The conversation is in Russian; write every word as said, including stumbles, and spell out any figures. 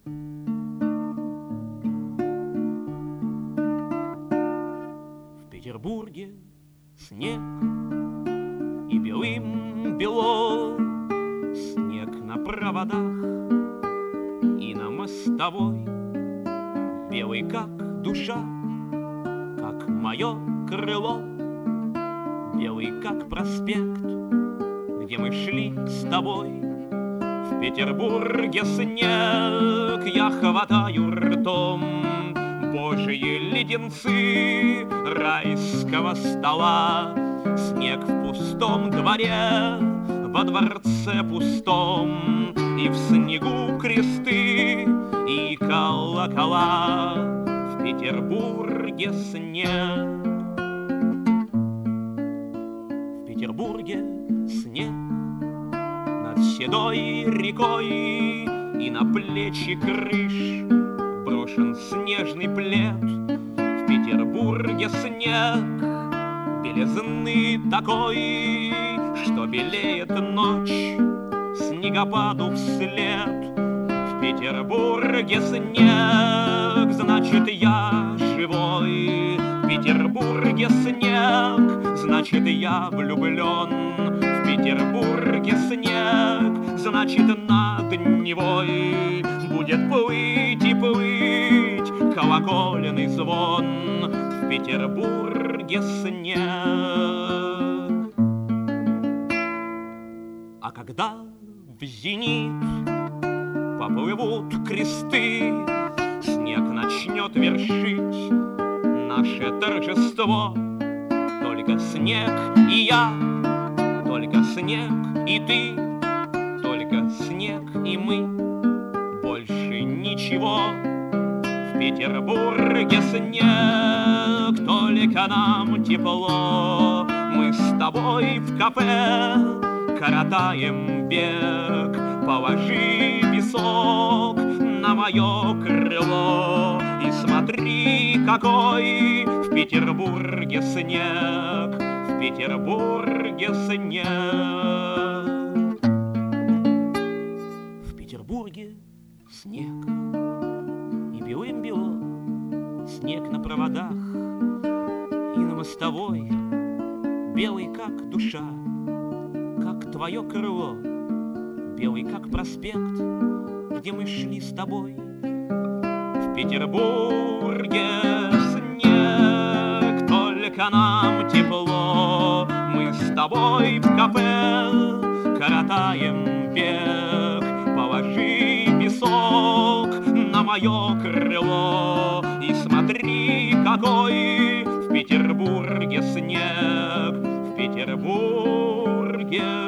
В Петербурге снег, и белым бело, снег на проводах и на мостовой, белый как душа, как мое крыло, белый как проспект, где мы шли с тобой. В Петербурге снег, я хватаю ртом божьи леденцы райского стола. Снег в пустом дворе, во дворце пустом, и в снегу кресты и колокола. В Петербурге снег. В Петербурге снег над седой рекой, и на плечи крыш брошен снежный плед. В Петербурге снег белизны такой, что белеет ночь снегопаду вслед. В Петербурге снег, значит, я живой. В Петербурге снег, значит, я влюблен. В Петербурге снег, значит, над Невой будет плыть и плыть колокольный звон. В Петербурге снег. А когда в зенит поплывут кресты, снег начнет вершить наше торжество. Только снег и я, только снег и ты, только снег и мы, больше ничего. В Петербурге снег, только нам тепло. Мы с тобой в кафе коротаем век. Положи песок на мое крыло и смотри, какой в Петербурге снег. В Петербурге снег. В Петербурге снег, и белым бело, снег на проводах и на мостовой, белый как душа, как твое крыло, белый как проспект, где мы шли с тобой. В Петербурге снег, только нам тепло. Мы с тобой в кафе коротаем век. Положи песок на мое крыло и смотри, какой в Петербурге снег. В Петербурге